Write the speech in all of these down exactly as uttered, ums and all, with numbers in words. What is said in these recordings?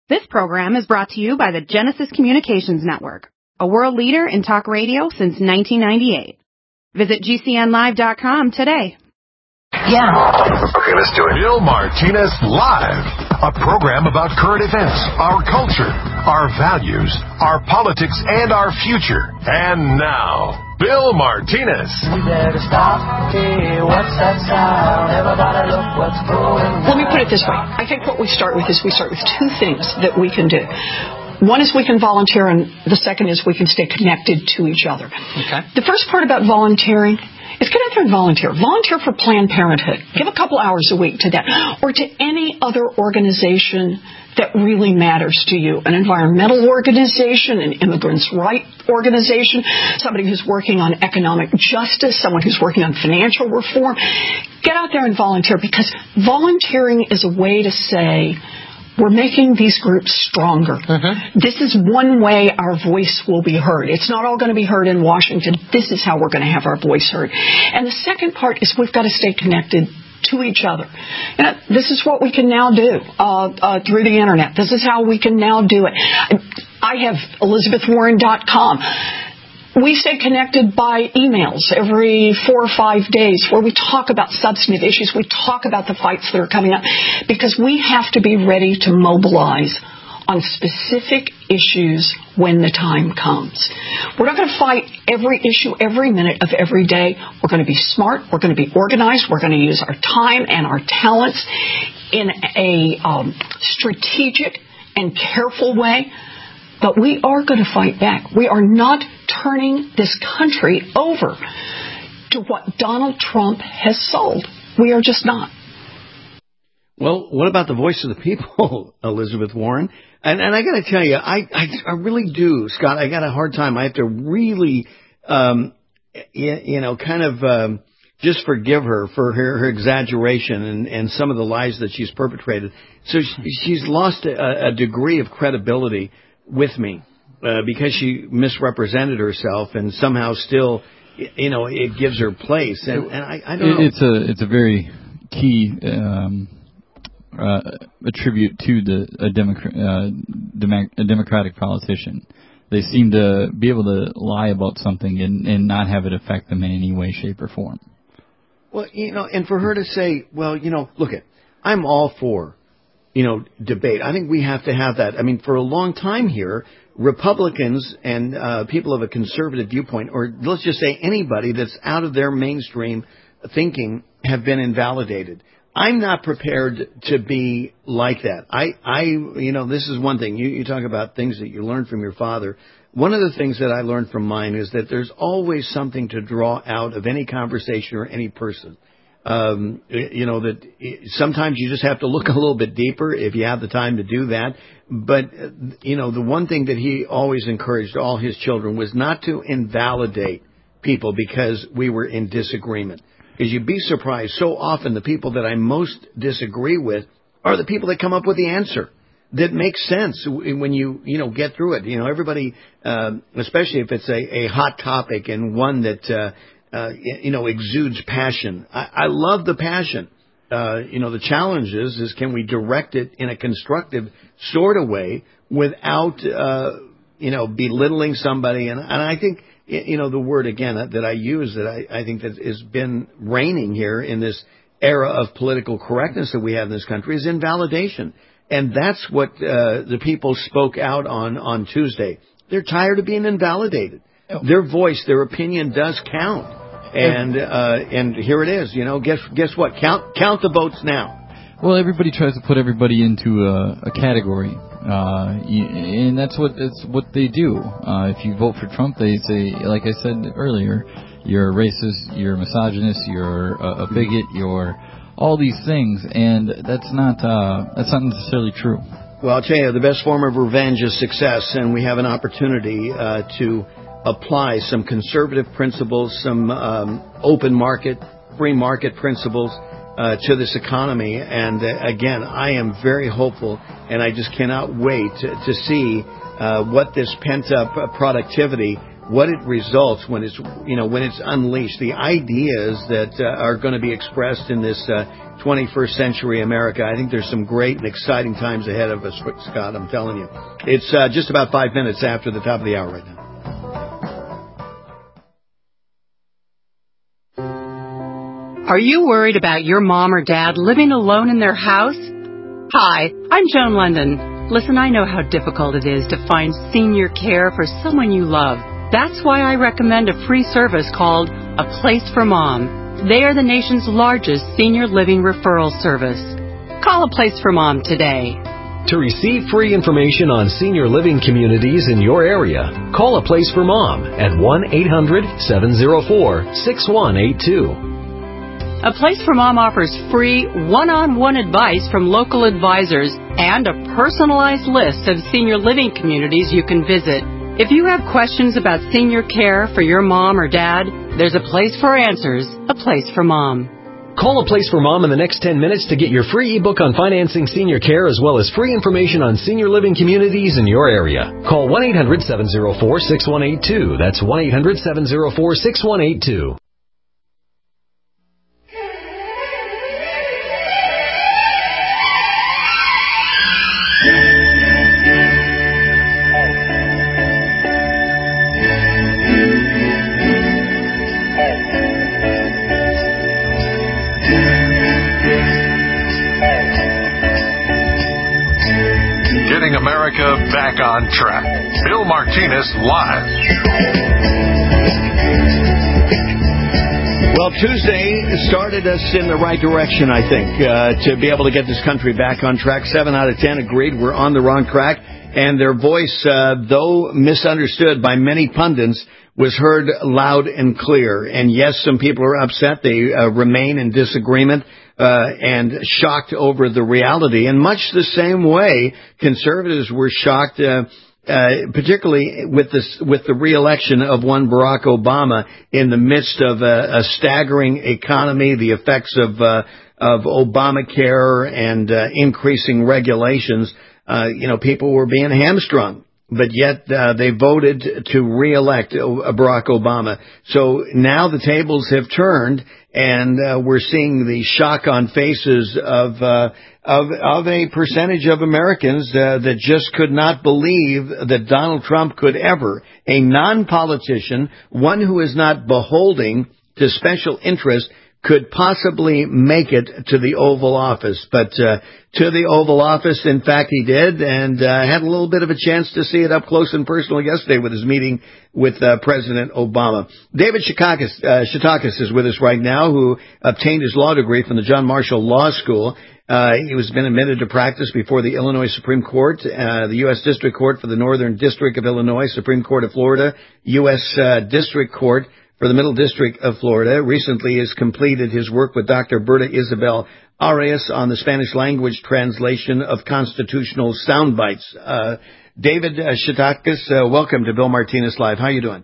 This program is brought to you by the Genesis Communications Network, a world leader in talk radio since nineteen ninety-eight. Visit G C N live dot com today. Yeah. Okay, let's do it. Bill Martinez Live, a program about current events, our culture, our values, our politics, and our future. And now, Bill Martinez. We better stop. Hey, what's that sound? Everybody look what's going on. Let me put it this way. I think what we start with is we start with two things that we can do. One is we can volunteer, and the second is we can stay connected to each other. Okay. The first part about volunteering is get out there and volunteer. Volunteer for Planned Parenthood. Give a couple hours a week to that. Or to any other organization that really matters to you. An environmental organization, an immigrants' rights organization, somebody who's working on economic justice, someone who's working on financial reform. Get out there and volunteer, because volunteering is a way to say, we're making these groups stronger. Mm-hmm. This is one way our voice will be heard. It's not all going to be heard in Washington. This is how we're going to have our voice heard. And the second part is we've got to stay connected to each other. You know, this is what we can now do uh, uh, through the Internet. This is how we can now do it. I have Elizabeth Warren dot com. We stay connected by emails every four or five days where we talk about substantive issues. We talk about the fights that are coming up, because we have to be ready to mobilize on specific issues when the time comes. We're not going to fight every issue every minute of every day. We're going to be smart. We're going to be organized. We're going to use our time and our talents in a um, strategic and careful way. But we are going to fight back. We are not turning this country over to what Donald Trump has sold. We are just not. Well, what about the voice of the people, Elizabeth Warren? And, and I got to tell you, I, I, I really do, Scott. I got a hard time. I have to really, um, you, you know, kind of um, just forgive her for her, her exaggeration and, and some of the lies that she's perpetrated. So she, she's lost a, a degree of credibility with me uh, because she misrepresented herself, and somehow still, you know, it gives her place. And, and I, I don't know. It's a it's a very key um, uh, attribute to the a, Democrat, uh, dem- a Democratic politician. They seem to be able to lie about something and, and not have it affect them in any way, shape, or form. Well, you know, and for her to say, well, you know, look it, I'm all for, you know, debate. I think we have to have that. I mean, for a long time here, Republicans and uh, people of a conservative viewpoint, or let's just say anybody that's out of their mainstream thinking, have been invalidated. I'm not prepared to be like that. I, I, you know, this is one thing. You, you talk about things that you learned from your father. One of the things that I learned from mine is that there's always something to draw out of any conversation or any person. Um, you know, that sometimes you just have to look a little bit deeper if you have the time to do that. But, you know, the one thing that he always encouraged all his children was not to invalidate people because we were in disagreement. Because you'd be surprised, so often the people that I most disagree with are the people that come up with the answer that makes sense when you, you know, get through it. You know, everybody, uh, especially if it's a, a hot topic and one that, uh, Uh, you know, exudes passion. I, I love the passion. Uh, you know, the challenge is, is can we direct it in a constructive sort of way without, uh, you know, belittling somebody. And, and I think, you know, the word, again, that I use that I, I think that has been reigning here in this era of political correctness that we have in this country is invalidation. And that's what uh, the people spoke out on on Tuesday. They're tired of being invalidated. Their voice, their opinion does count. And uh, and here it is, you know, guess guess what? Count count the votes now. Well, everybody tries to put everybody into a, a category, uh, and that's what it's what they do. Uh, if you vote for Trump, they say, like I said earlier, you're a racist, you're a misogynist, you're a, a bigot, you're all these things, and that's not uh, that's not necessarily true. Well, I'll tell you, the best form of revenge is success, and we have an opportunity uh, to apply some conservative principles, some um, open market, free market principles uh, to this economy. And uh, again, I am very hopeful, and I just cannot wait to, to see uh, what this pent-up productivity what it results when it's, you know, when it's unleashed, the ideas that uh, are going to be expressed in this uh, twenty-first century America. I think there's some great and exciting times ahead of us, Scott, I'm telling you. It's uh, just about five minutes after the top of the hour right now. Are you worried about your mom or dad living alone in their house? Hi, I'm Joan London. Listen, I know how difficult it is to find senior care for someone you love. That's why I recommend a free service called A Place for Mom. They are the nation's largest senior living referral service. Call A Place for Mom today. To receive free information on senior living communities in your area, call A Place for Mom at one eight hundred seven oh four six one eight two. A Place for Mom offers free one-on-one advice from local advisors and a personalized list of senior living communities you can visit. If you have questions about senior care for your mom or dad, there's a place for answers, A Place for Mom. Call A Place for Mom in the next ten minutes to get your free ebook on financing senior care as well as free information on senior living communities in your area. Call one eight hundred seven oh four six one eight two. That's one eight hundred seven oh four six one eight two. America back on track. Bill Martinez Live. Well, Tuesday started us in the right direction, I think, uh, to be able to get this country back on track. Seven out of ten agreed we're on the wrong track. And their voice, uh, though misunderstood by many pundits, was heard loud and clear. And yes, some people are upset. They uh, remain in disagreement uh, and shocked over the reality. In much the same way, conservatives were shocked, uh, uh, particularly with this, with the re-election of one Barack Obama in the midst of a, a staggering economy, the effects of uh, of Obamacare and uh, increasing regulations. Uh, you know, people were being hamstrung. But yet uh, they voted to re-elect Barack Obama. So now the tables have turned, and uh, we're seeing the shock on faces of uh, of, of a percentage of Americans uh, that just could not believe that Donald Trump could ever, a non-politician, one who is not beholding to special interest, could possibly make it to the Oval Office. But uh, to the Oval Office, in fact, he did, and uh, had a little bit of a chance to see it up close and personal yesterday with his meeting with uh, President Obama. David Shetakis, uh, Shetakis is with us right now, who obtained his law degree from the John Marshall Law School. Uh, he was been admitted to practice before the Illinois Supreme Court, uh, the U S District Court for the Northern District of Illinois, Supreme Court of Florida, U S Uh, District Court for the Middle District of Florida. Recently has completed his work with Doctor Berta Isabel Arias on the Spanish language translation of constitutional sound bites. Uh, David uh, Shetakis, uh, welcome to Bill Martinez Live. How are you doing?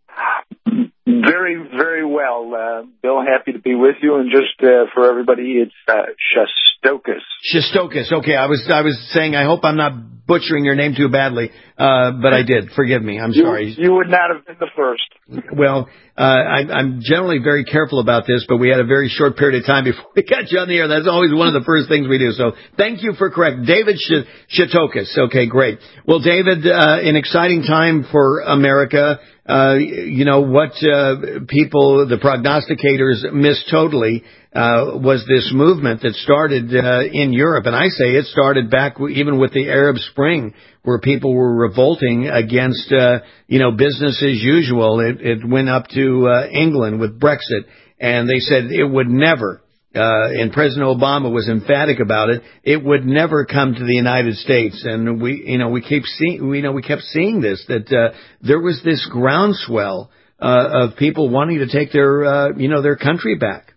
Very, very well, uh, Bill. Happy to be with you. And just uh, for everybody, it's uh, Shestokis. Shestokis. Okay, I was I was saying I hope I'm not butchering your name too badly, uh, but I did. Forgive me. I'm you, sorry. You would not have been the first. Well, uh, I, I'm generally very careful about this, but we had a very short period of time before we got you on the air. That's always one of the first things we do. So thank you for correct. David Shestokis. Okay, great. Well, David, uh, an exciting time for America. Uh, you know, what uh, people, the prognosticators, missed totally uh, was this movement that started uh, in Europe. And I say it started back w- even with the Arab Spring, where people were revolting against, uh, you know, business as usual. It, it went up to uh, England with Brexit, and they said it would never, uh, and President Obama was emphatic about it, it would never come to the United States. And we, you know, we keep seeing, we, you know, we kept seeing this, that uh, there was this groundswell uh, of people wanting to take their, uh, you know, their country back.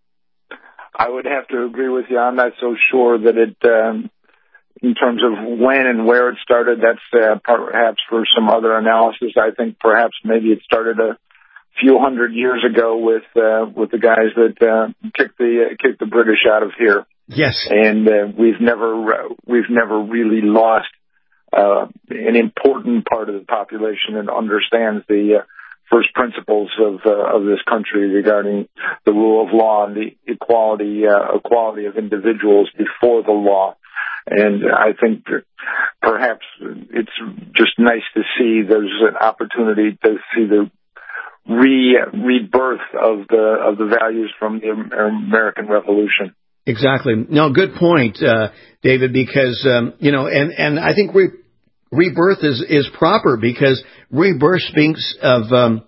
I would have to agree with you. I'm not so sure that it, um, in terms of when and where it started, that's uh, perhaps for some other analysis. I think perhaps maybe it started a few hundred years ago with uh, with the guys that uh, kicked the uh, kicked the British out of here. Yes, and uh, we've never uh, we've never really lost uh, an important part of the population and understands the uh, first principles of uh, of this country regarding the rule of law and the equality uh, equality of individuals before the law. And I think that perhaps it's just nice to see there's an opportunity to see the re rebirth of the of the values from the American Revolution. Exactly. No, good point, uh, David. Because um, you know, and and I think re- rebirth is is proper, because rebirth speaks of Um,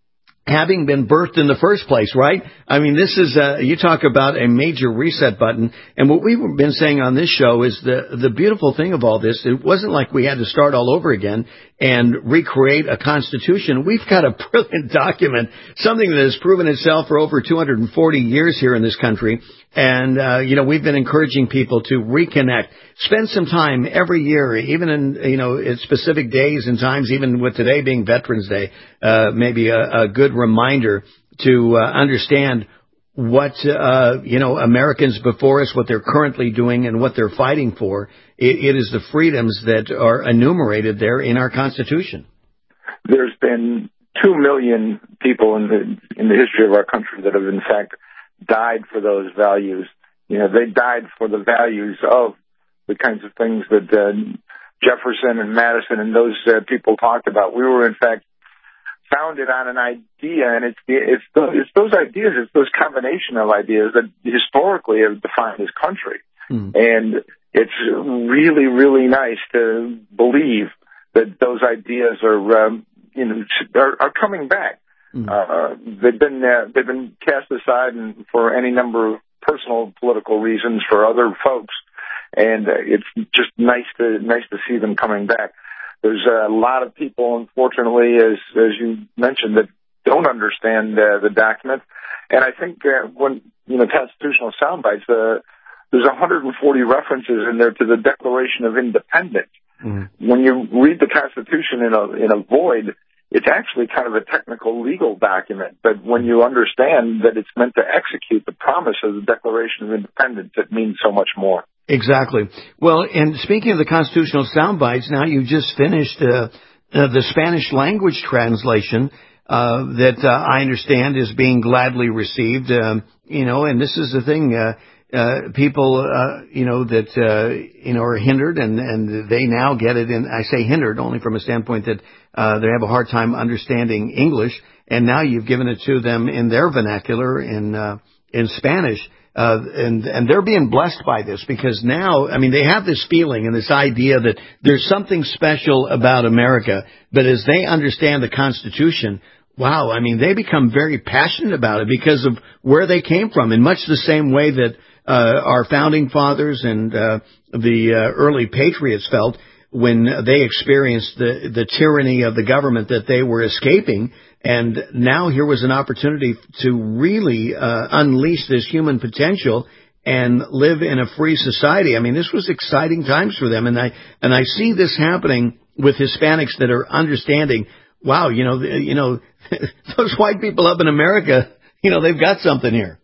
having been birthed in the first place, right? I mean, this is, uh, you talk about a major reset button. And what we've been saying on this show is the, the beautiful thing of all this, it wasn't like we had to start all over again and recreate a constitution. We've got a brilliant document, something that has proven itself for over two hundred forty years here in this country. And, uh, you know, we've been encouraging people to reconnect, spend some time every year, even in, you know, at specific days and times, even with today being Veterans Day, uh, maybe a, a good reminder to uh, understand what, uh, you know, Americans before us, what they're currently doing and what they're fighting for. It, it is the freedoms that are enumerated there in our Constitution. There's been two million people in the, in the history of our country that have, in fact, died for those values. You know, they died for the values of the kinds of things that uh, Jefferson and Madison and those uh, people talked about. We were, in fact, founded on an idea, and it's it's those, it's those ideas, it's those combination of ideas that historically have defined this country. Mm. And it's really, really nice to believe that those ideas are, um, you know, are, are coming back. Mm. Uh, they've been uh, they've been cast aside and for any number of personal political reasons for other folks, and uh, it's just nice to nice to see them coming back. There's a lot of people, unfortunately, as as you mentioned, that don't understand uh, the document, and I think uh, when you know constitutional soundbites, uh, there's one hundred forty references in there to the Declaration of Independence. Mm. When you read the Constitution in a in a void, it's actually kind of a technical legal document, but when you understand that it's meant to execute the promise of the Declaration of Independence, it means so much more. Exactly. Well, and speaking of the constitutional soundbites, now you just finished uh, uh, the Spanish language translation uh, that uh, I understand is being gladly received. Um, you know, and this is the thing. Uh, Uh, people, uh, you know, that, uh, you know, are hindered and, and they now get it in, I say hindered only from a standpoint that, uh, they have a hard time understanding English, and now you've given it to them in their vernacular in, uh, in Spanish, uh, and, and they're being blessed by this because now, I mean, they have this feeling and this idea that there's something special about America, but as they understand the Constitution, wow, I mean, they become very passionate about it because of where they came from, in much the same way that Uh, our founding fathers and uh, the uh, early patriots felt when they experienced the, the tyranny of the government that they were escaping. And now here was an opportunity to really uh, unleash this human potential and live in a free society. I mean, this was exciting times for them. And I, and I see this happening with Hispanics that are understanding, wow, you know, you know, those white people up in America, you know, they've got something here.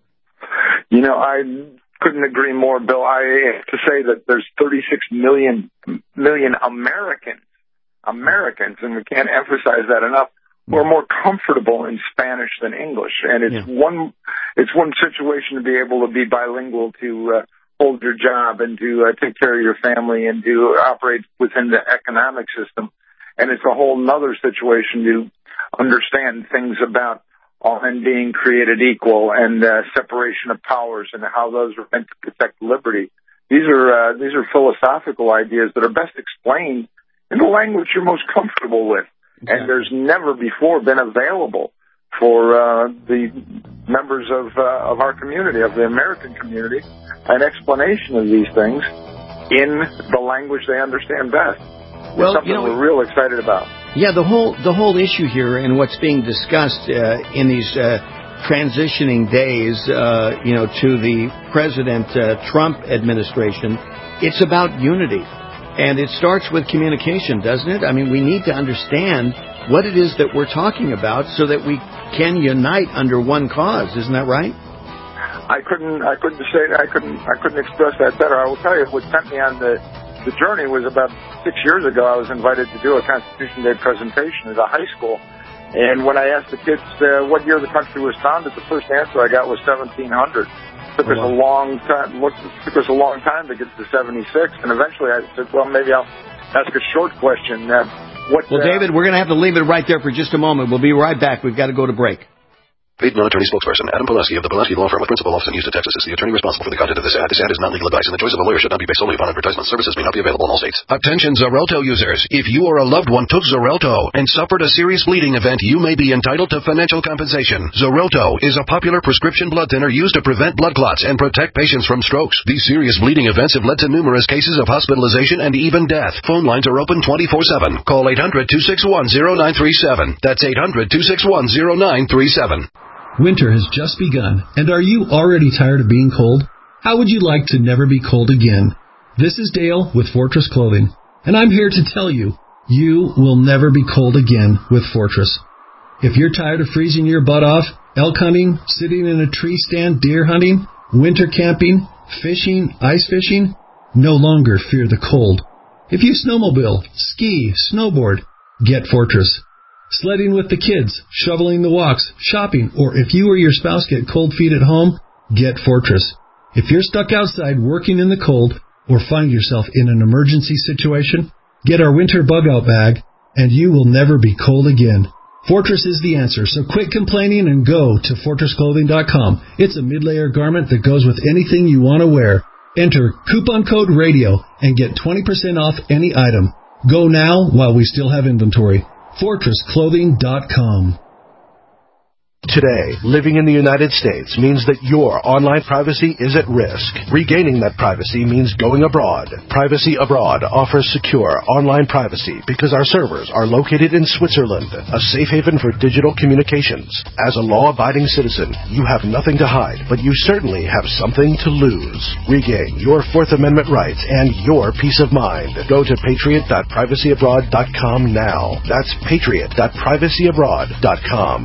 You know, I couldn't agree more, Bill. I have to say that there's thirty-six million, million Americans, Americans, and we can't emphasize that enough, who are more comfortable in Spanish than English. And it's yeah. one, it's one situation to be able to be bilingual, to uh, hold your job and to uh, take care of your family and to operate within the economic system. And it's a whole nother situation to understand things about all men being created equal and uh, separation of powers and how those are meant to protect liberty. These are uh, these are philosophical ideas that are best explained in the language you're most comfortable with. Exactly. And there's never before been available for uh, the members of uh, of our community, of the American community, an explanation of these things in the language they understand best. Well, it's something you know, we're real excited about. Yeah, the whole the whole issue here and what's being discussed uh, in these uh, transitioning days, uh, you know, to the President uh, Trump administration, it's about unity. And it starts with communication, doesn't it? I mean, we need to understand what it is that we're talking about so that we can unite under one cause. Isn't that right? I couldn't I couldn't say I couldn't I couldn't express that better. I will tell you what sent me on the the journey was about six years ago. I was invited to do a Constitution Day presentation at a high school. And when I asked the kids uh, what year the country was founded, the first answer I got was seventeen hundred. It took us a long time. Look, it took us a long time to get to seventy-six, and eventually I said, "Well, maybe I'll ask a short question." Uh, what, well, uh, David, we're going to have to leave it right there for just a moment. We'll be right back. We've got to go to break. Paid non-attorney spokesperson Adam Pulaski of the Pulaski Law Firm with principal office in Houston, Texas is the attorney responsible for the content of this ad. This ad is not legal advice, and the choice of a lawyer should not be based solely upon advertisement. Services may not be available in all states. Attention Xarelto users. If you or a loved one took Xarelto and suffered a serious bleeding event, you may be entitled to financial compensation. Xarelto is a popular prescription blood thinner used to prevent blood clots and protect patients from strokes. These serious bleeding events have led to numerous cases of hospitalization and even death. Phone lines are open twenty-four seven. Call eight hundred, two six one, zero nine three seven. That's eight hundred, two six one, zero nine three seven. Winter has just begun, and are you already tired of being cold? How would you like to never be cold again? This is Dale with Fortress Clothing, and I'm here to tell you, you will never be cold again with Fortress. If you're tired of freezing your butt off, elk hunting, sitting in a tree stand, deer hunting, winter camping, fishing, ice fishing, no longer fear the cold. If you snowmobile, ski, snowboard, get Fortress. Sledding with the kids, shoveling the walks, shopping, or if you or your spouse get cold feet at home, get Fortress. If you're stuck outside working in the cold or find yourself in an emergency situation, get our winter bug-out bag, and you will never be cold again. Fortress is the answer, so quit complaining and go to fortress clothing dot com. It's a mid-layer garment that goes with anything you want to wear. Enter coupon code RADIO and get twenty percent off any item. Go now while we still have inventory. fortress clothing dot com. Today, living in the United States means that your online privacy is at risk. Regaining that privacy means going abroad. Privacy Abroad offers secure online privacy because our servers are located in Switzerland, a safe haven for digital communications. As a law-abiding citizen, you have nothing to hide, but you certainly have something to lose. Regain your Fourth Amendment rights and your peace of mind. Go to patriot dot privacy abroad dot com now. That's patriot dot privacy abroad dot com.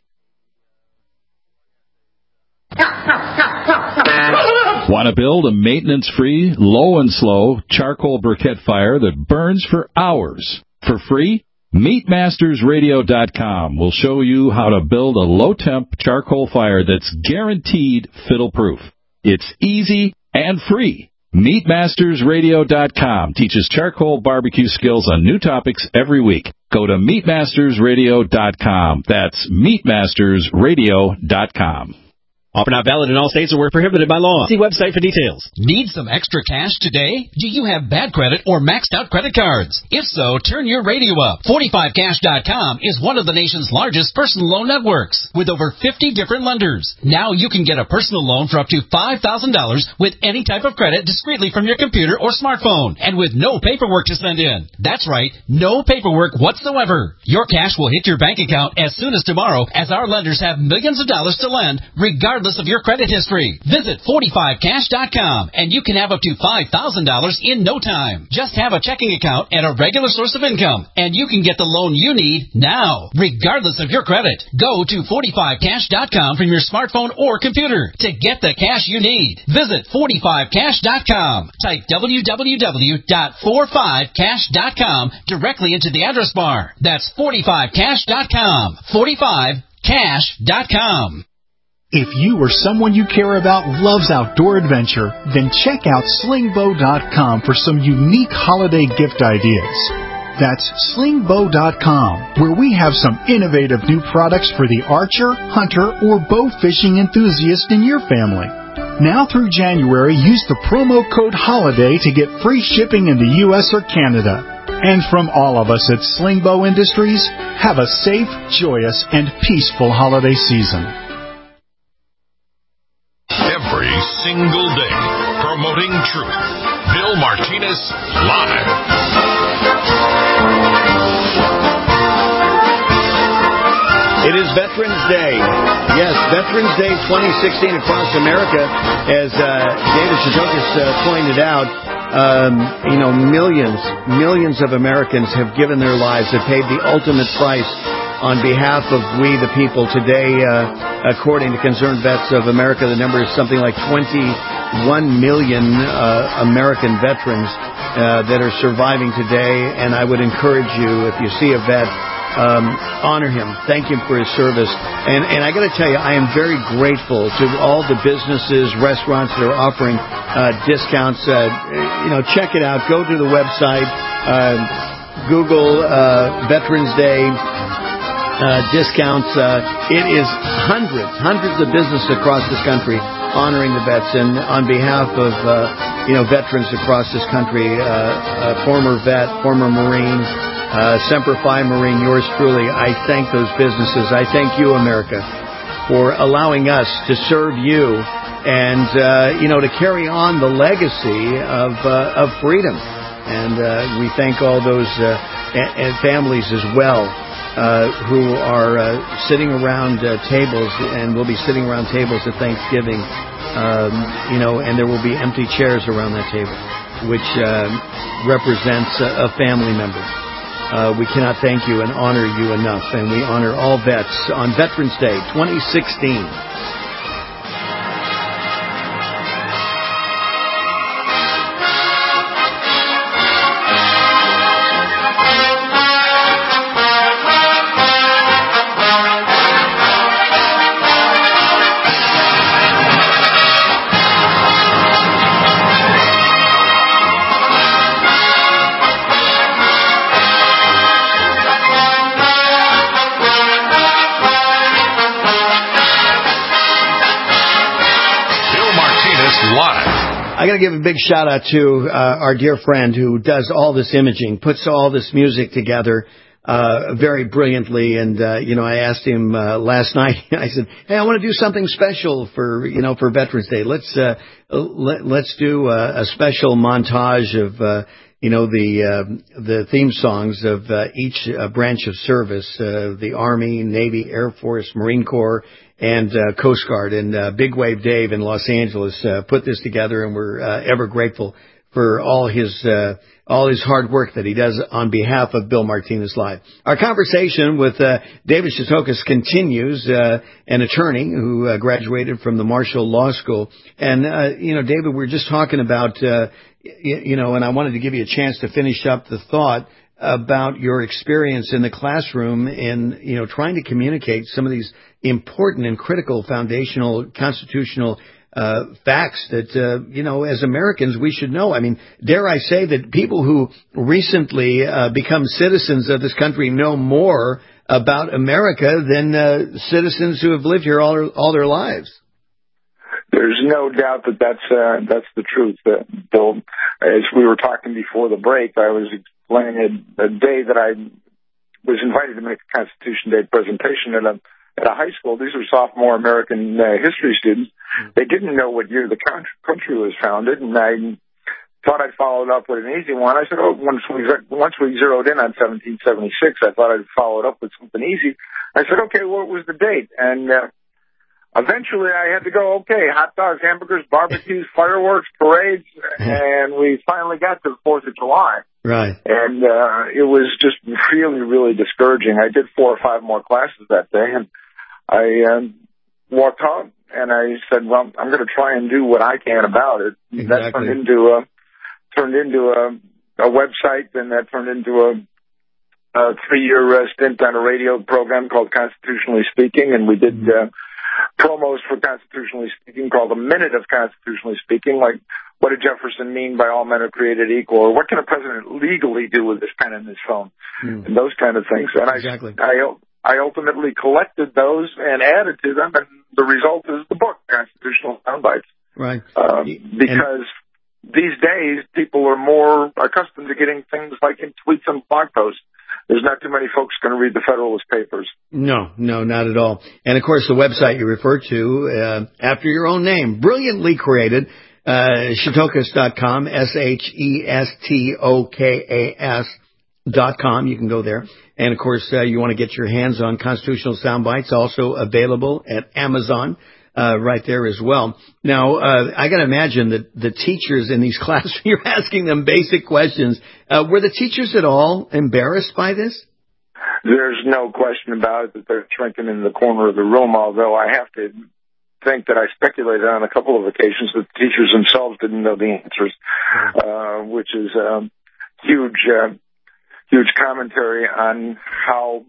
Want to build a maintenance-free, low and slow charcoal briquette fire that burns for hours for free? meat masters radio dot com will show you how to build a low-temp charcoal fire that's guaranteed fiddle-proof. It's easy and free. meat masters radio dot com teaches charcoal barbecue skills on new topics every week. Go to meat masters radio dot com. That's meat masters radio dot com. Offer not valid in all states or where prohibited by law. See website for details. Need some extra cash today? Do you have bad credit or maxed out credit cards? If so, turn your radio up. forty-five cash dot com is one of the nation's largest personal loan networks with over fifty different lenders. Now you can get a personal loan for up to five thousand dollars with any type of credit discreetly from your computer or smartphone and with no paperwork to send in. That's right, no paperwork whatsoever. Your cash will hit your bank account as soon as tomorrow as our lenders have millions of dollars to lend regardless of your credit history. Visit forty-five cash dot com and you can have up to five thousand dollars in no time. Just have a checking account and a regular source of income and you can get the loan you need now, regardless of your credit. Go to forty-five cash dot com from your smartphone or computer to get the cash you need. Visit forty-five cash dot com. Type w w w dot forty-five cash dot com directly into the address bar. That's forty-five cash dot com. forty-five cash dot com. If you or someone you care about loves outdoor adventure, then check out sling bow dot com for some unique holiday gift ideas. That's sling bow dot com, where we have some innovative new products for the archer, hunter, or bow fishing enthusiast in your family. Now through January, use the promo code HOLIDAY to get free shipping in the U S or Canada. And from all of us at Sling Bow Industries, have a safe, joyous, and peaceful holiday season. Every single day, promoting truth. Bill Martinez Live. It is Veterans Day. Yes, Veterans Day twenty sixteen across America. As uh, David Sejokis uh, pointed out, um, you know, millions, millions of Americans have given their lives, have paid the ultimate price on behalf of we the people. Today, uh, according to Concerned Vets of America, the number is something like twenty-one million uh, American veterans uh, that are surviving today. And I would encourage you, if you see a vet, um, honor him, thank him for his service. And, and I got to tell you, I am very grateful to all the businesses, restaurants that are offering uh, discounts. Uh, you know, check it out. Go to the website. Uh, Google uh, Veterans Day uh, discounts. Uh, it is hundreds, hundreds of businesses across this country honoring the vets. And on behalf of, uh, you know, veterans across this country, uh, uh, former vet, former Marine, uh, Semper Fi Marine, yours truly, I thank those businesses. I thank you, America, for allowing us to serve you and, uh, you know, to carry on the legacy of, uh, of freedom. And uh, we thank all those uh, a- families as well uh, who are uh, sitting around uh, tables, and will be sitting around tables at Thanksgiving, um, you know, and there will be empty chairs around that table, which uh, represents a, a family member. Uh, we cannot thank you and honor you enough, and we honor all vets on Veterans Day twenty sixteen. I got to give a big shout out to uh, our dear friend who does all this imaging, puts all this music together uh, very brilliantly. And, uh, you know, I asked him uh, last night, I said, hey, I want to do something special for, you know, for Veterans Day. Let's, uh, let, let's do a, a special montage of, uh, you know, the, uh, the theme songs of uh, each uh, branch of service, uh, the Army, Navy, Air Force, Marine Corps, and uh, Coast Guard. And uh, Big Wave Dave in Los Angeles uh, put this together, and we're uh, ever grateful for all his uh, all his hard work that he does on behalf of Bill Martinez Live. Our conversation with uh, David Chitokas continues, uh, an attorney who uh, graduated from the Marshall Law School. And, uh, you know, David, we were just talking about, uh, y- you know, and I wanted to give you a chance to finish up the thought about your experience in the classroom in, you know, trying to communicate some of these important and critical foundational constitutional uh facts that, uh, you know, as Americans we should know. I mean, dare I say that people who recently uh, become citizens of this country know more about America than uh, citizens who have lived here all, all their lives. There's no doubt that that's, uh, that's the truth, uh, Bill. As we were talking before the break, I was explaining a, a day that I was invited to make a Constitution Day presentation at a at a high school. These are sophomore American uh, history students. They didn't know what year the country was founded, and I thought I'd follow it up with an easy one. I said, oh, once we, once we zeroed in on seventeen seventy-six, I thought I'd follow it up with something easy. I said, okay, what was the date? And uh, eventually I had to go, okay, hot dogs, hamburgers, barbecues, fireworks, parades, and we finally got to the fourth of July. Right. And uh, it was just really, really discouraging. I did four or five more classes that day, and I um, walked home, and I said, well, I'm going to try and do what I can about it. Exactly. That turned into a turned into a, a website, and that turned into a, a three-year uh, stint on a radio program called Constitutionally Speaking, and we did uh, promos for Constitutionally Speaking called A Minute of Constitutionally Speaking, like what did Jefferson mean by all men are created equal, or what can a president legally do with his pen and his phone, mm. and those kind of things. And exactly. I, I I ultimately collected those and added to them, and the result is the book, Constitutional Soundbites. Right. Uh, because and these days, people are more accustomed to getting things like in tweets and blog posts. There's not too many folks going to read the Federalist Papers. No, no, not at all. And, of course, the website you refer to, uh, after your own name, brilliantly created, uh, Chitokas dot com, S H E S T O K A S dot com. You can go there. And, of course, uh, you want to get your hands on Constitutional Soundbites, also available at Amazon, uh, right there as well. Now, uh, I got to imagine that the teachers in these classes, you're asking them basic questions. Uh, were the teachers at all embarrassed by this? there's no question about it that they're shrinking in the corner of the room, although I have to think that I speculated on a couple of occasions that the teachers themselves didn't know the answers, uh, which is a huge, uh, huge commentary on how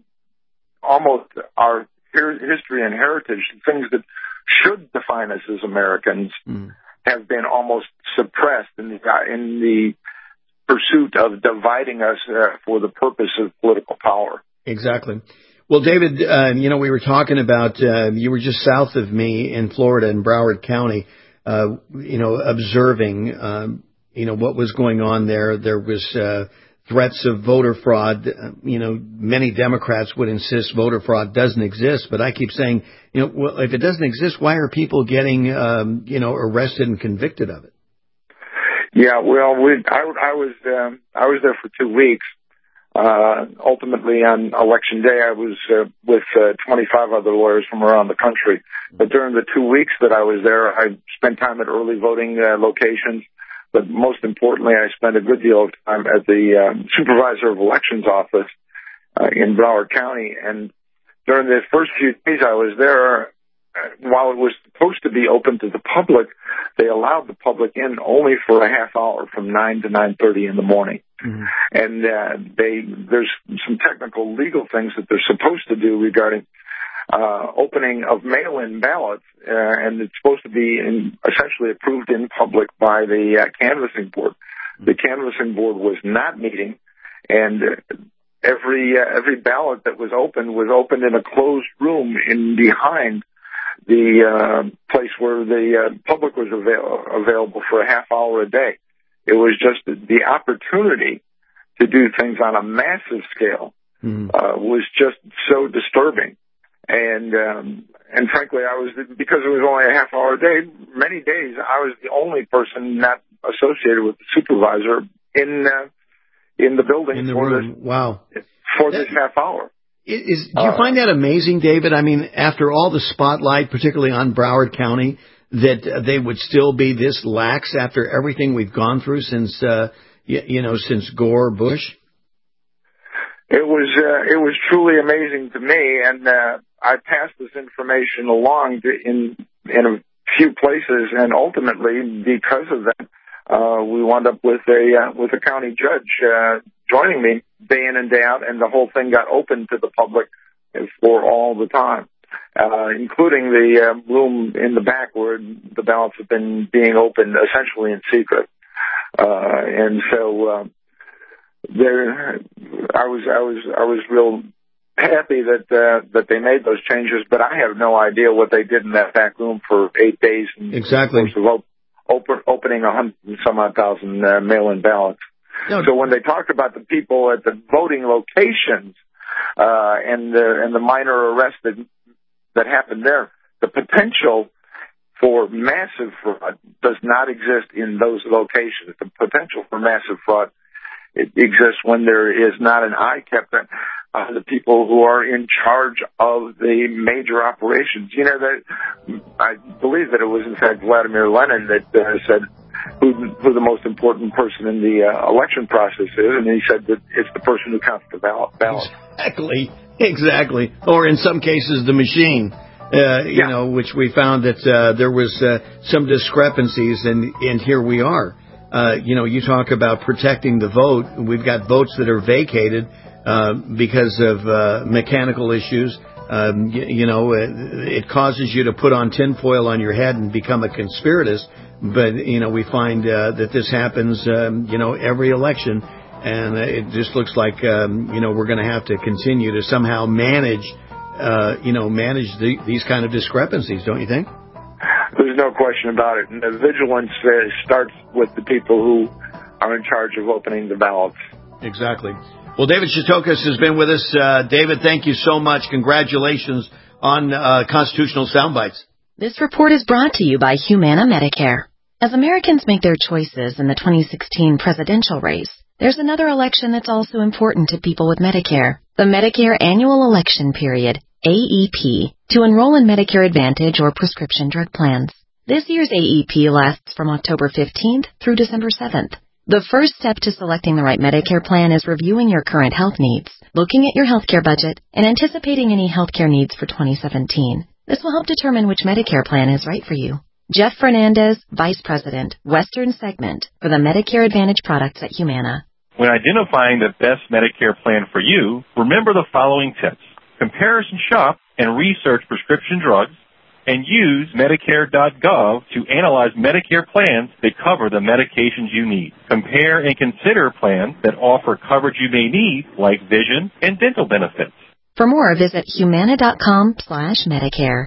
almost our history and heritage, things that should define us as Americans, mm. have been almost suppressed in the, in the pursuit of dividing us uh, for the purpose of political power. Exactly. Well, David, uh, you know, we were talking about, uh, you were just south of me in Florida in Broward County, uh, you know, observing, um, you know, what was going on there. There was, uh, threats of voter fraud. Uh, you know, many Democrats would insist voter fraud doesn't exist, but I keep saying, you know, well, if it doesn't exist, why are people getting, um, you know, arrested and convicted of it? Yeah, well, we, I, I was, um, I was there for two weeks. Uh, ultimately on election day, I was, uh, with, uh, twenty-five other lawyers from around the country. But during the two weeks that I was there, I spent time at early voting, uh, locations. But most importantly, I spent a good deal of time at the, um, supervisor of elections office, uh, in Broward County. And during the first few days I was there, while it was supposed to be open to the public, they allowed the public in only for a half hour from nine to nine thirty in the morning. Mm-hmm. And uh, they there's some technical legal things that they're supposed to do regarding uh, opening of mail-in ballots, uh, and it's supposed to be in, essentially approved in public by the uh, canvassing board. Mm-hmm. The canvassing board was not meeting, and every uh, every ballot that was opened was opened in a closed room in behind the uh, place where the uh, public was avail- available for a half hour a day. It was just the opportunity to do things on a massive scale mm. uh, was just so disturbing. And um, and frankly, I was because it was only a half hour a day. Many days, I was the only person not associated with the supervisor in uh, in the building in the for room. this wow for that- this half hour. Is, do you uh, find that amazing, David? I mean, after all the spotlight, particularly on Broward County, that they would still be this lax after everything we've gone through since, uh, you, you know, since Gore, Bush? It was uh, it was truly amazing to me, and uh, I passed this information along to, in in a few places, and ultimately, because of that, uh, we wound up with a uh, with a county judge uh, joining me day in and day out, and the whole thing got open to the public for all the time, uh, including the uh, room in the back where the ballots have been being opened essentially in secret. Uh, and so uh, there, I was, I was, I was real happy that uh, that they made those changes, but I have no idea what they did in that back room for eight days. And exactly. Of open, opening a hundred and some odd thousand uh, mail-in ballots. No. So when they talked about the people at the voting locations uh, and the and the minor arrests that that happened there, the potential for massive fraud does not exist in those locations. The potential for massive fraud it exists when there is not an eye kept on uh, the people who are in charge of the major operations. You know, that I believe that it was in fact Vladimir Lenin that uh, said. Who, who the most important person in the uh, election process is, and he said that it's the person who counts the ballot. Exactly, exactly. Or in some cases, the machine. Uh, you yeah. know, which we found that uh, there was uh, some discrepancies, and and here we are. Uh, you know, you talk about protecting the vote. We've got votes that are vacated uh, because of uh, mechanical issues. Um, you, you know, it, it causes you to put on tinfoil on your head and become a conspiratist. But, you know, we find uh, that this happens, um, you know, every election. And it just looks like, um, you know, we're going to have to continue to somehow manage, uh, you know, manage the, these kind of discrepancies, don't you think? There's no question about it. And the vigilance uh, starts with the people who are in charge of opening the ballots. Exactly. Well, David Chitokas has been with us. Uh, David, thank you so much. Congratulations on uh, Constitutional Soundbites. This report is brought to you by Humana Medicare. As Americans make their choices in the twenty sixteen presidential race, there's another election that's also important to people with Medicare, the Medicare Annual Election Period, A E P, to enroll in Medicare Advantage or prescription drug plans. This year's A E P lasts from October fifteenth through December seventh. The first step to selecting the right Medicare plan is reviewing your current health needs, looking at your healthcare budget, and anticipating any healthcare needs for twenty seventeen. This will help determine which Medicare plan is right for you. Jeff Fernandez, Vice President, Western Segment for the Medicare Advantage products at Humana. When identifying the best Medicare plan for you, remember the following tips. Comparison shop and research prescription drugs, and use Medicare dot gov to analyze Medicare plans that cover the medications you need. Compare and consider plans that offer coverage you may need, like vision and dental benefits. For more, visit humana.com slash Medicare.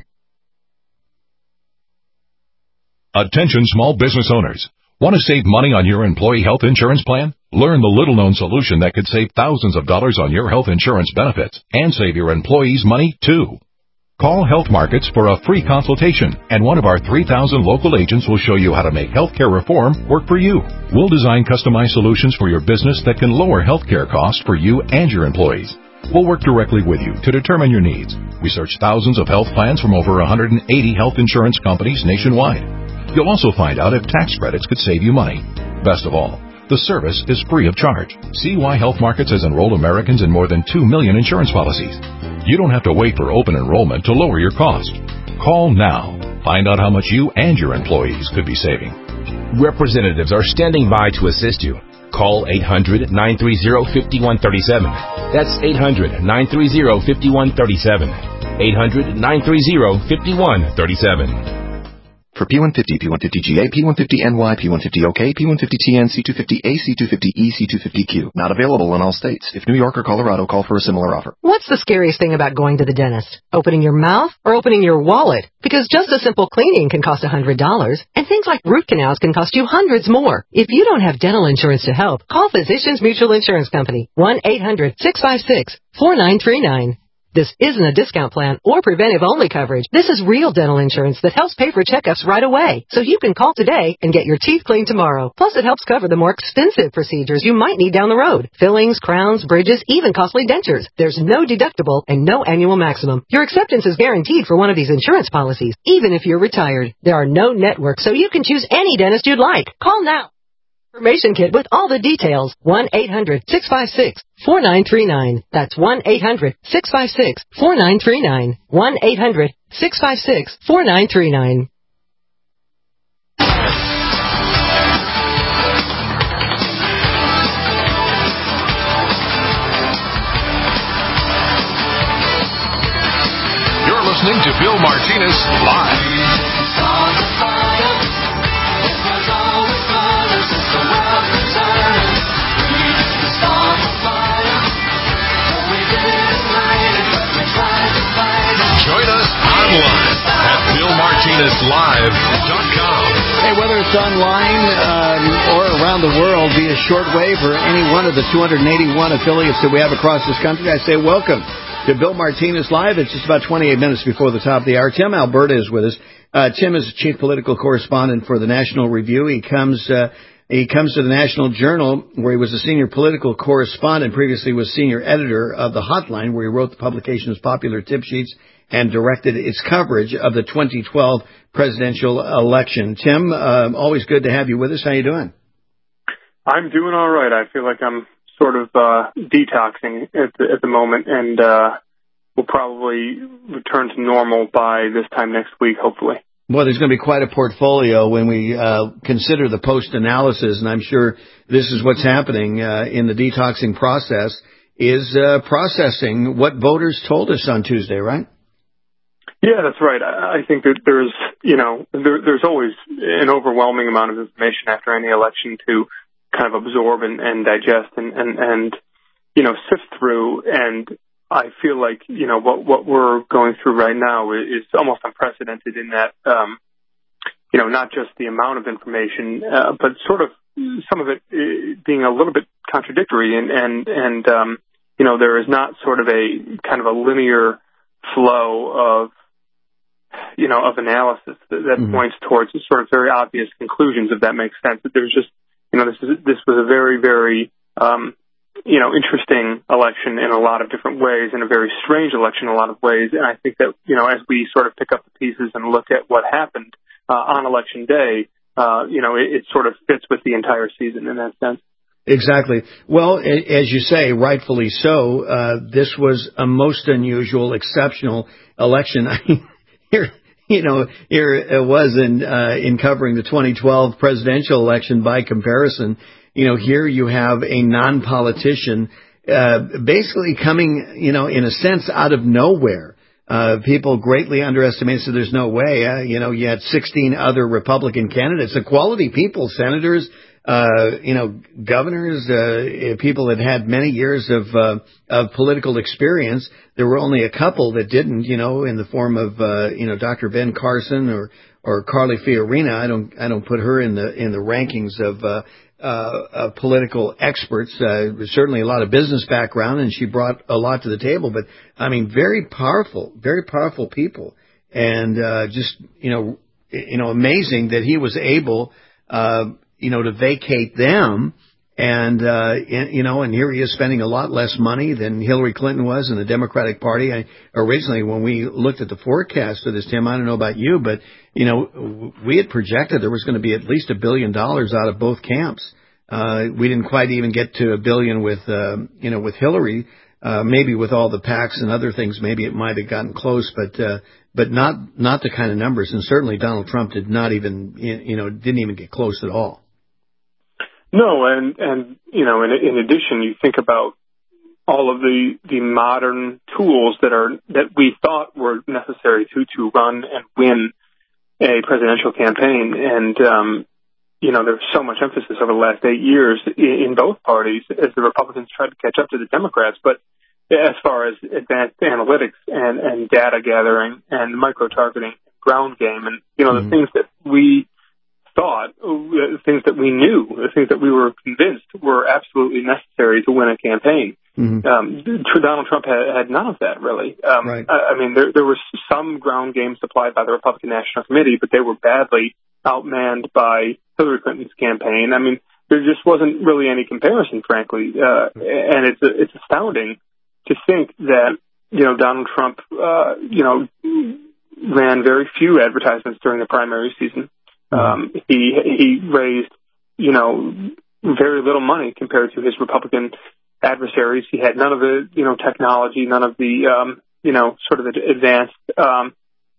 Attention small business owners. Want to save money on your employee health insurance plan? Learn the little-known solution that could save thousands of dollars on your health insurance benefits and save your employees money, too. Call Health Markets for a free consultation, and one of our three thousand local agents will show you how to make healthcare reform work for you. We'll design customized solutions for your business that can lower healthcare costs for you and your employees. We'll work directly with you to determine your needs. We search thousands of health plans from over one hundred eighty health insurance companies nationwide. You'll also find out if tax credits could save you money. Best of all, the service is free of charge. See why Health Markets has enrolled Americans in more than two million insurance policies. You don't have to wait for open enrollment to lower your cost. Call now. Find out how much you and your employees could be saving. Representatives are standing by to assist you. Call eight hundred, nine three zero, five one three seven. That's eight hundred, nine three zero, five one three seven. eight hundred, nine three zero, five one three seven. For P one fifty, P one fifty G A, P one fifty N Y, P one fifty O K, P one fifty T N, C two fifty A, C two fifty E, C two fifty Q. Not available in all states. If New York or Colorado, call for a similar offer. What's the scariest thing about going to the dentist? Opening your mouth or opening your wallet? Because just a simple cleaning can cost one hundred dollars, and things like root canals can cost you hundreds more. If you don't have dental insurance to help, call Physicians Mutual Insurance Company, one eight hundred, six five six, four nine three nine. This isn't a discount plan or preventive-only coverage. This is real dental insurance that helps pay for checkups right away. So you can call today and get your teeth cleaned tomorrow. Plus, it helps cover the more expensive procedures you might need down the road. Fillings, crowns, bridges, even costly dentures. There's no deductible and no annual maximum. Your acceptance is guaranteed for one of these insurance policies, even if you're retired. There are no networks, so you can choose any dentist you'd like. Call now. Information kit with all the details. one eight hundred, six five six, four nine three nine. That's one eight hundred, six five six, four nine three nine. one eight hundred, six five six, four nine three nine. You're listening to Bill Martinez Live. Join us online at Bill Martinez Live dot com. Hey, whether it's online um, or around the world via shortwave or any one of the two hundred eighty-one affiliates that we have across this country, I say welcome to Bill Martinez Live. It's just about twenty-eight minutes before the top of the hour. Tim Alberta is with us. Uh, Tim is chief political correspondent for the National Review. He comes... Uh, He comes to the National Journal, where he was a senior political correspondent. Previously was senior editor of the Hotline, where he wrote the publication's popular tip sheets and directed its coverage of the twenty twelve presidential election. Tim, uh, always good to have you with us. How you doing? I'm doing all right. I feel like I'm sort of uh, detoxing at the, at the moment, and uh, we'll probably return to normal by this time next week, hopefully. Well, there's going to be quite a portfolio when we uh, consider the post-analysis, and I'm sure this is what's happening uh, in the detoxing process, is uh, processing what voters told us on Tuesday, right? Yeah, that's right. I, I think that there's, you know, there, there's always an overwhelming amount of information after any election to kind of absorb and, and digest and, and, and, you know, sift through. And I feel like, you know, what, what we're going through right now is almost unprecedented in that, um, you know, not just the amount of information, uh, but sort of some of it being a little bit contradictory. And, and, and, um, you know, there is not sort of a kind of a linear flow of, you know, of analysis that, that mm-hmm. points towards sort of very obvious conclusions, if that makes sense. That there's just, you know, this is, this was a very, very, um, you know, interesting election in a lot of different ways, and a very strange election in a lot of ways. And I think that, you know, as we sort of pick up the pieces and look at what happened uh, on election day, uh, you know, it, it sort of fits with the entire season in that sense. Exactly. Well, as you say, rightfully so, uh, this was a most unusual, exceptional election. Here, you know, here it was in, uh, in covering the twenty twelve presidential election by comparison. You know, here you have a non-politician, uh, basically coming, you know, in a sense out of nowhere. Uh, people greatly underestimated, so there's no way. Uh, you know, you had sixteen other Republican candidates, the quality people, senators, uh, you know, governors, uh, people that had many years of, uh, of political experience. There were only a couple that didn't, you know, in the form of, uh, you know, Doctor Ben Carson or, or Carly Fiorina. I don't, I don't put her in the, in the rankings of, uh, uh, uh political experts. Uh, certainly a lot of business background, and she brought a lot to the table, but I mean, very powerful, very powerful people. And, uh, just, you know, you know, amazing that he was able, uh, you know, to vacate them. And, uh, you know, and here he is spending a lot less money than Hillary Clinton was in the Democratic Party. I, originally, when we looked at the forecast for this, Tim, I don't know about you, but, you know, we had projected there was going to be at least a billion dollars out of both camps. Uh, we didn't quite even get to a billion with, uh, you know, with Hillary. Uh, maybe with all the PACs and other things, maybe it might have gotten close, but, uh, but not, not the kind of numbers. And certainly Donald Trump did not even, you know, didn't even get close at all. No, and, and you know, in, in addition, you think about all of the, the modern tools that are that we thought were necessary to, to run and win a presidential campaign. And, um, you know, there's so much emphasis over the last eight years in, in both parties as the Republicans tried to catch up to the Democrats. But as far as advanced analytics and, and data gathering and micro-targeting, ground game, and, you know, mm-hmm. the things that we thought, the things that we knew, the things that we were convinced were absolutely necessary to win a campaign. Mm-hmm. Um, Donald Trump had, had none of that, really. Um, right. I, I mean, there, there was some ground game supplied by the Republican National Committee, but they were badly outmanned by Hillary Clinton's campaign. I mean, there just wasn't really any comparison, frankly. Uh, and it's it's astounding to think that, you know, Donald Trump, uh, you know, ran very few advertisements during the primary season. Um, he, he raised, you know, very little money compared to his Republican adversaries. He had none of the, you know, technology, none of the, um, you know, sort of the advanced, um,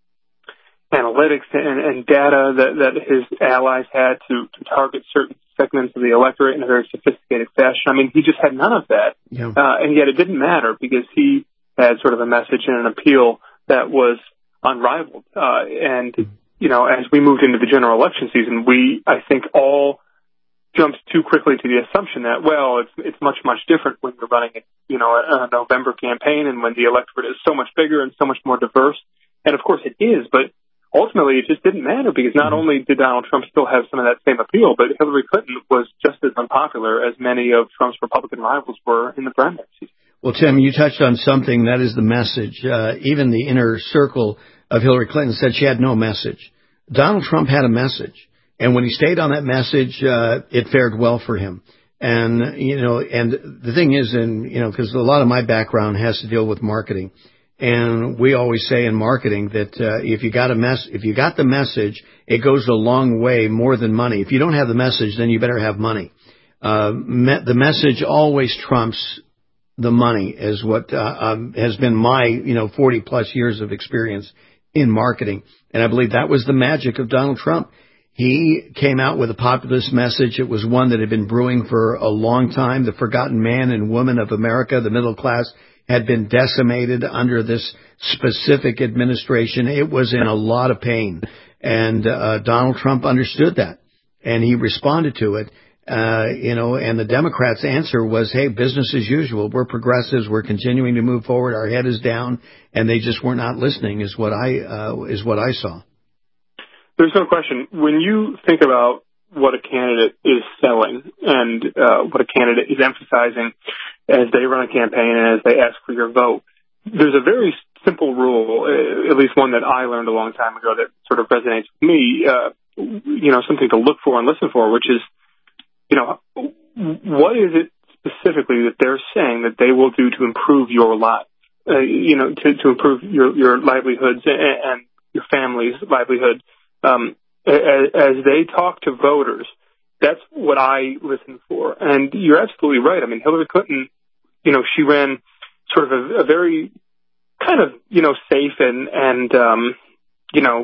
analytics and, and data that, that his allies had to, to target certain segments of the electorate in a very sophisticated fashion. I mean, he just had none of that. Yeah. Uh, and yet it didn't matter because he had sort of a message and an appeal that was unrivaled. Uh, and, you know, as we moved into the general election season, we, I think, all jumped too quickly to the assumption that, well, it's it's much, much different when you're running, a, you know, a, a November campaign and when the electorate is so much bigger and so much more diverse. And, of course, it is, but ultimately it just didn't matter because not mm-hmm. only did Donald Trump still have some of that same appeal, but Hillary Clinton was just as unpopular as many of Trump's Republican rivals were in the primary season. Well, Tim, you touched on something. That is the message. Uh, even the inner circle of Hillary Clinton said she had no message. Donald Trump had a message. And when he stayed on that message, uh, it fared well for him. And, you know, and the thing is, and, you know, because a lot of my background has to deal with marketing. And we always say in marketing that, uh, if you got a mess, if you got the message, it goes a long way more than money. If you don't have the message, then you better have money. Uh, me- the message always trumps the money is what, uh, um, has been my, you know, forty plus years of experience in marketing. And I believe that was the magic of Donald Trump. He came out with a populist message. It was one that had been brewing for a long time. The forgotten man and woman of America, the middle class, had been decimated under this specific administration. It was in a lot of pain. And uh, Donald Trump understood that, and he responded to it. Uh, you know, and the Democrats' answer was, hey, business as usual. We're progressives. We're continuing to move forward. Our head is down. And they just were not listening is what I, uh, is what I saw. There's no question. When you think about what a candidate is selling and uh, what a candidate is emphasizing as they run a campaign and as they ask for your vote, there's a very simple rule, at least one that I learned a long time ago that sort of resonates with me, uh, you know, something to look for and listen for, which is, you know, what is it specifically that they're saying that they will do to improve your life, uh, you know, to, to improve your, your livelihoods and, and your family's livelihood? Um, as, as they talk to voters, that's what I listen for. And you're absolutely right. I mean, Hillary Clinton, you know, she ran sort of a, a very kind of, you know, safe and, and um, you know,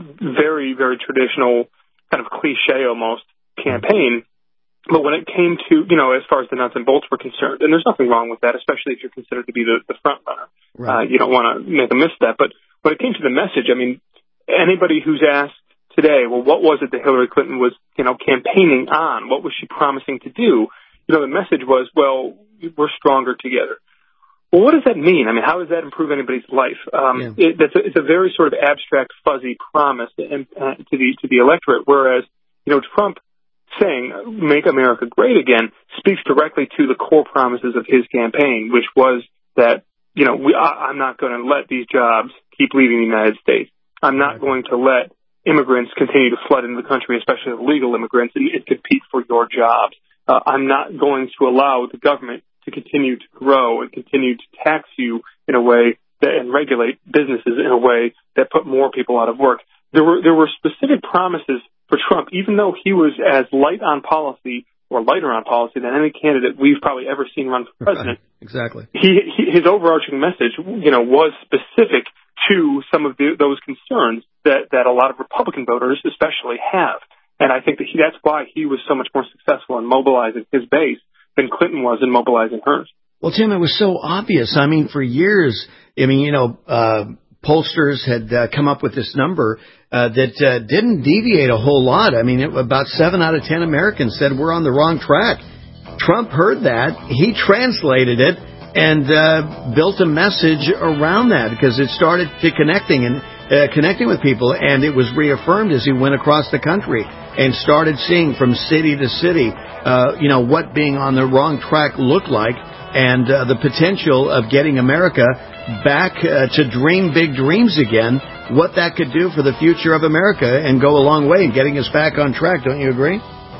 very, very traditional kind of cliche almost campaign. But when it came to, you know, as far as the nuts and bolts were concerned, and there's nothing wrong with that, especially if you're considered to be the, the front runner. Right. Uh, you don't want to make a misstep. But when it came to the message, I mean, anybody who's asked today, well, what was it that Hillary Clinton was, you know, campaigning on? What was she promising to do? You know, the message was, well, we're stronger together. Well, what does that mean? I mean, how does that improve anybody's life? Um, yeah. it, it's, a, it's a very sort of abstract, fuzzy promise and, uh, to the to the electorate, whereas, you know, Trump saying, make America great again, speaks directly to the core promises of his campaign, which was that, you know, we, I, I'm not going to let these jobs keep leaving the United States. I'm not going to let immigrants continue to flood into the country, especially illegal immigrants, and, and compete for your jobs. Uh, I'm not going to allow the government to continue to grow and continue to tax you in a way that, and regulate businesses in a way that put more people out of work. There were there were specific promises for Trump, even though he was as light on policy or lighter on policy than any candidate we've probably ever seen run for president. Right. Exactly. He, he his overarching message, you know, was specific to some of the, those concerns that that a lot of Republican voters, especially, have. And I think that he, that's why he was so much more successful in mobilizing his base than Clinton was in mobilizing hers. Well, Tim, it was so obvious. I mean, for years, I mean, you know, uh, pollsters had uh, come up with this number uh, that uh, didn't deviate a whole lot. I mean, it, about seven out of ten Americans said we're on the wrong track. Trump heard that. He translated it and uh, built a message around that because it started to connecting and uh, connecting with people. And it was reaffirmed as he went across the country and started seeing from city to city, uh, you know, what being on the wrong track looked like and uh, the potential of getting America back uh, to dream big dreams again, what that could do for the future of America and go a long way in getting us back on track. Don't you agree?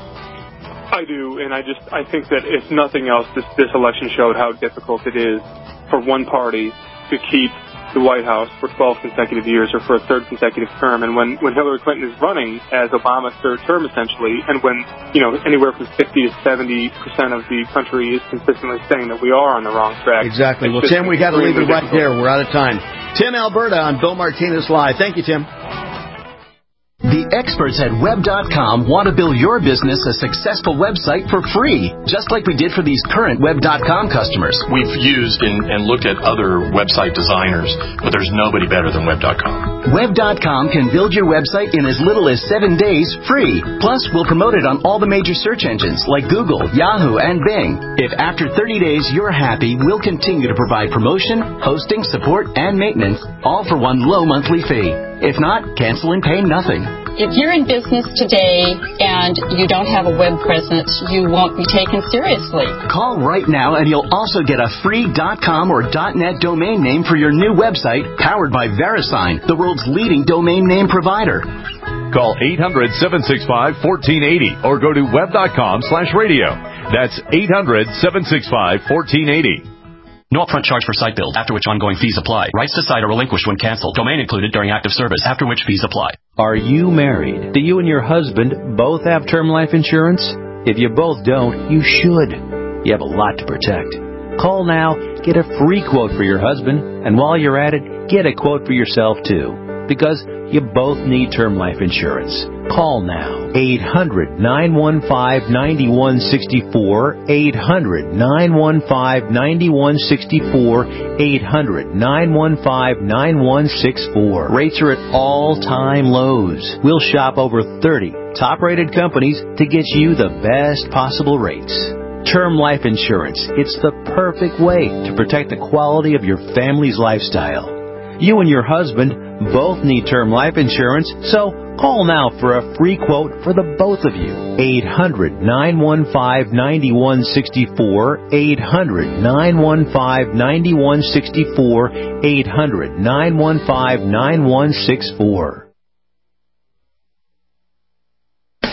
I do, and I just I think that if nothing else, this this election showed how difficult it is for one party to keep the White House for twelve consecutive years or for a third consecutive term. And when, when Hillary Clinton is running as Obama's third term, essentially, and when, you know, anywhere from fifty to seventy percent of the country is consistently saying that we are on the wrong track. Exactly. Well, Tim, we got to leave it right there. We're out of time. Tim Alberta on Bill Martinez Live. Thank you, Tim. The experts at web dot com want to build your business a successful website for free, just like we did for these current web dot com customers. We've used and, and looked at other website designers, but there's nobody better than web dot com. web dot com can build your website in as little as seven days free. Plus, we'll promote it on all the major search engines like Google, Yahoo, and Bing. If after thirty days you're happy, we'll continue to provide promotion, hosting, support, and maintenance, all for one low monthly fee. If not, cancel and pay nothing. If you're in business today and you don't have a web presence, you won't be taken seriously. Call right now and you'll also get a free .com or .net domain name for your new website powered by VeriSign, the world's leading domain name provider. Call eight hundred, seven six five, one four eight zero or go to web dot com slash radio. That's eight hundred, seven six five, one four eight zero. No upfront charge for site build, after which ongoing fees apply. Rights to site are relinquished when canceled. Domain included during active service, after which fees apply. Are you married? Do you and your husband both have term life insurance? If you both don't, you should. You have a lot to protect. Call now, get a free quote for your husband, and while you're at it, get a quote for yourself too. Because you both need term life insurance. Call now. eight hundred, nine one five, nine one six four. eight hundred, nine one five, nine one six four. eight hundred, nine one five, nine one six four. Rates are at all-time lows. We'll shop over thirty top-rated companies to get you the best possible rates. Term life insurance. It's the perfect way to protect the quality of your family's lifestyle. You and your husband both need term life insurance, so call now for a free quote for the both of you. eight hundred, nine one five, nine one six four. eight hundred, nine one five, nine one six four. eight hundred, nine one five, nine one six four. In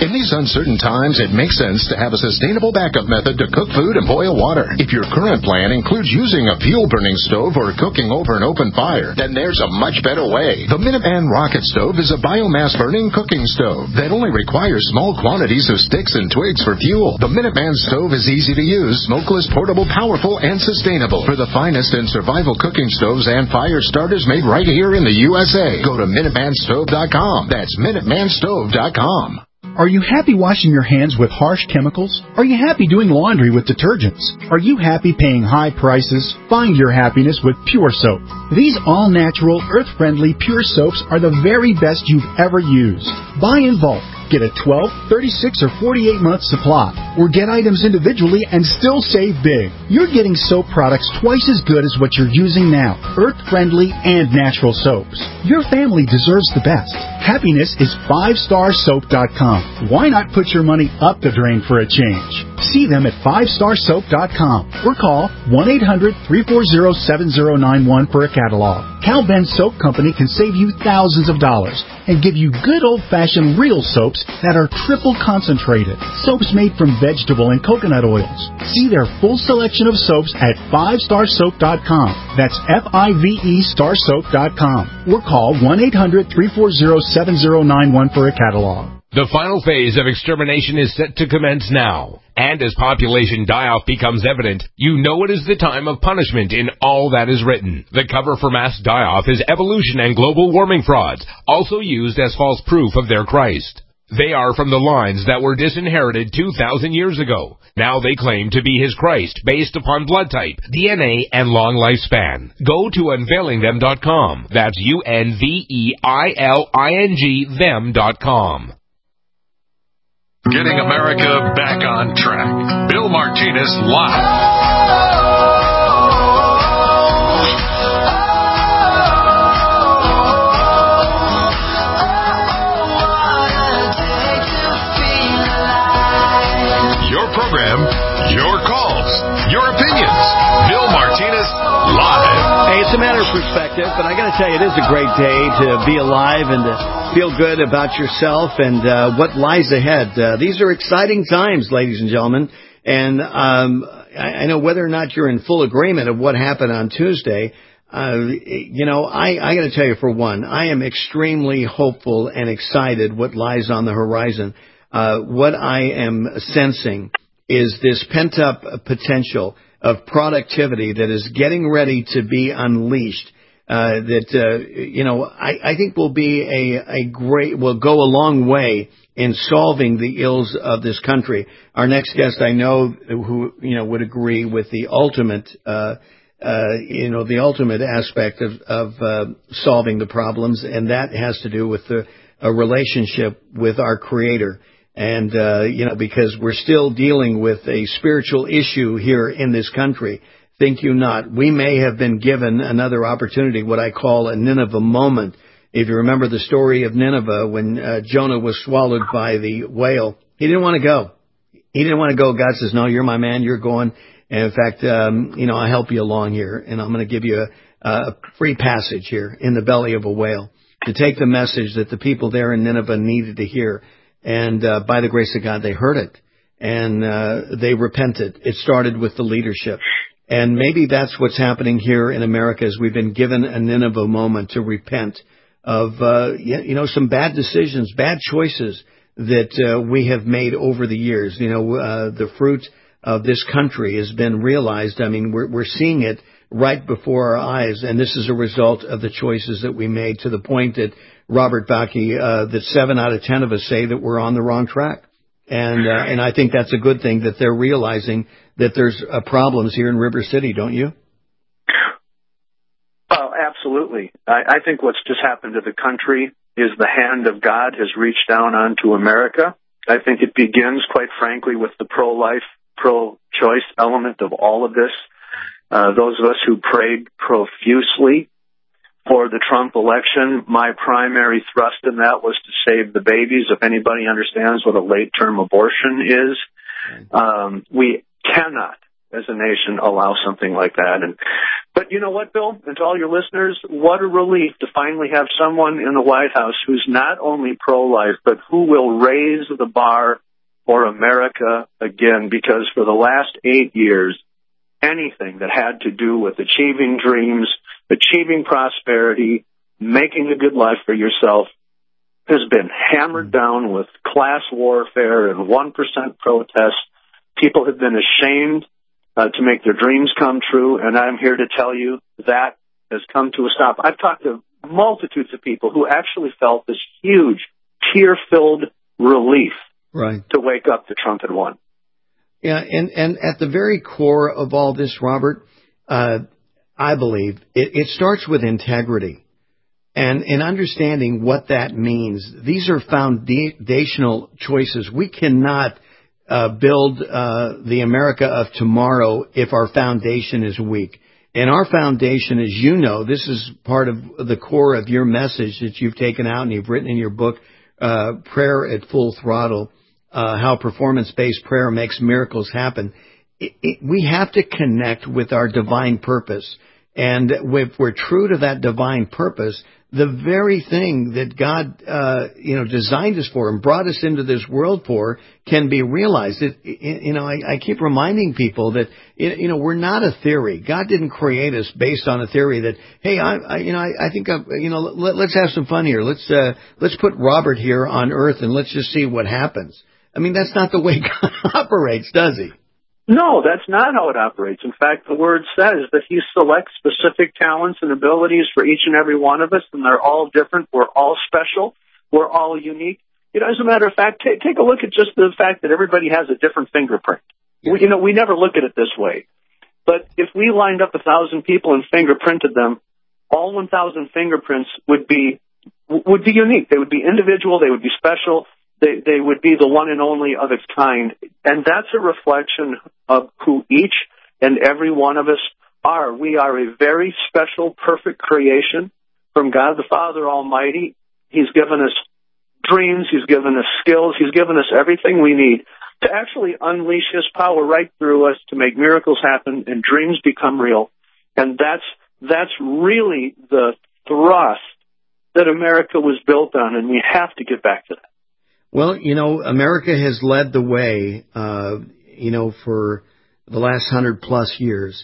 In these uncertain times, it makes sense to have a sustainable backup method to cook food and boil water. If your current plan includes using a fuel-burning stove or cooking over an open fire, then there's a much better way. The Minuteman Rocket Stove is a biomass-burning cooking stove that only requires small quantities of sticks and twigs for fuel. The Minuteman stove is easy to use, smokeless, portable, powerful, and sustainable. For the finest in survival cooking stoves and fire starters made right here in the U S A, go to Minuteman Stove dot com. That's Minuteman Stove dot com. Are you happy washing your hands with harsh chemicals? Are you happy doing laundry with detergents? Are you happy paying high prices? Find your happiness with Pure Soap. These all-natural, earth-friendly Pure Soaps are the very best you've ever used. Buy in bulk. Get a twelve, thirty-six, or forty-eight month supply, or get items individually and still save big. You're getting soap products twice as good as what you're using now, earth-friendly and natural soaps. Your family deserves the best. Happiness is five star soap dot com. Why not put your money up the drain for a change? See them at five star soap dot com or call one eight hundred, three four zero, seven zero nine one for a catalog. Cal Ben Soap Company can save you thousands of dollars and give you good old-fashioned real soaps that are triple concentrated. Soaps made from vegetable and coconut oils. See their full selection of soaps at five star soap dot com. That's F I V E star soap dot com. Or call one eight hundred, three four zero, seven zero nine one for a catalog. The final phase of extermination is set to commence now. And as population die-off becomes evident, you know it is the time of punishment in all that is written. The cover for mass die-off is evolution and global warming frauds, also used as false proof of their Christ. They are from the lines that were disinherited two thousand years ago. Now they claim to be his Christ based upon blood type, D N A, and long lifespan. Go to unveiling them dot com. That's U N V E I L I N G them dot com. Getting America back on track. Bill Martinez live. Your program, your calls, your opinions. Bill Martinez live. Hey, it's a matter of perspective, but I got to tell you, it is a great day to be alive and to feel good about yourself and uh, what lies ahead. Uh, these are exciting times, ladies and gentlemen, and um, I, I know whether or not you're in full agreement of what happened on Tuesday. Uh, you know, I, I got to tell you, for one, I am extremely hopeful and excited what lies on the horizon. Uh, what I am sensing is this pent-up potential of productivity that is getting ready to be unleashed. Uh, that, uh, you know, I, I think will be a, a great, will go a long way in solving the ills of this country. Our next guest, I know, who, you know, would agree with the ultimate, uh, uh, you know, the ultimate aspect of, of, uh, solving the problems. And that has to do with the, a relationship with our Creator. And, uh, you know, because we're still dealing with a spiritual issue here in this country. Think you not. We may have been given another opportunity, what I call a Nineveh moment. If you remember the story of Nineveh, when uh, Jonah was swallowed by the whale, he didn't want to go. He didn't want to go. God says, no, you're my man. You're going. And in fact, um, you know, I'll help you along here. And I'm going to give you a, a free passage here in the belly of a whale to take the message that the people there in Nineveh needed to hear. And uh, by the grace of God, they heard it. And uh, they repented. It started with the leadership. And maybe that's what's happening here in America, is we've been given a Nineveh moment to repent of, uh, you know, some bad decisions, bad choices that uh, we have made over the years. You know, uh, the fruit of this country has been realized. I mean, we're, we're seeing it right before our eyes. And this is a result of the choices that we made, to the point that Robert Bakke, uh, that seven out of ten of us say that we're on the wrong track. And, uh, and I think that's a good thing, that they're realizing that there's uh, problems here in River City, don't you? Well, absolutely. I, I think what's just happened to the country is the hand of God has reached down onto America. I think it begins, quite frankly, with the pro-life, pro-choice element of all of this. Uh, those of us who prayed profusely for the Trump election, my primary thrust in that was to save the babies. If anybody understands what a late-term abortion is, um, we cannot, as a nation, allow something like that. And But you know what, Bill? And to all your listeners, what a relief to finally have someone in the White House who's not only pro-life, but who will raise the bar for America again, because for the last eight years, anything that had to do with achieving dreams, achieving prosperity, making a good life for yourself has been hammered down with class warfare and one percent protests. People have been ashamed uh, to make their dreams come true, and I'm here to tell you that has come to a stop. I've talked to multitudes of people who actually felt this huge, tear-filled relief right. to wake up that Trump had won. Yeah, and, and at the very core of all this, Robert, uh, I believe it, it starts with integrity and, and understanding what that means. These are foundational choices. We cannot uh, build uh, the America of tomorrow if our foundation is weak. And our foundation, as you know, this is part of the core of your message that you've taken out and you've written in your book, uh, Prayer at Full Throttle. Uh, how performance-based prayer makes miracles happen. It, it, we have to connect with our divine purpose. And if we're true to that divine purpose, the very thing that God, uh, you know, designed us for and brought us into this world for can be realized. It, it, you know, I, I keep reminding people that, you know, we're not a theory. God didn't create us based on a theory that, hey, I, I you know, I, I think, I, you know, let, let's have some fun here. Let's, uh, let's put Robert here on earth and let's just see what happens. I mean, that's not the way God operates, does he? No, that's not how it operates. In fact, the Word says that He selects specific talents and abilities for each and every one of us, and they're all different. We're all special. We're all unique. You know, as a matter of fact, t- take a look at just the fact that everybody has a different fingerprint. We, you know, we never look at it this way. But if we lined up a thousand people and fingerprinted them, all one thousand fingerprints would be would be unique. They would be individual. They would be special. They, they would be the one and only of its kind. And that's a reflection of who each and every one of us are. We are a very special, perfect creation from God the Father Almighty. He's given us dreams. He's given us skills. He's given us everything we need to actually unleash His power right through us to make miracles happen and dreams become real. And that's, that's really the thrust that America was built on, and we have to get back to that. Well, you know, America has led the way, uh, you know, for the last hundred plus years,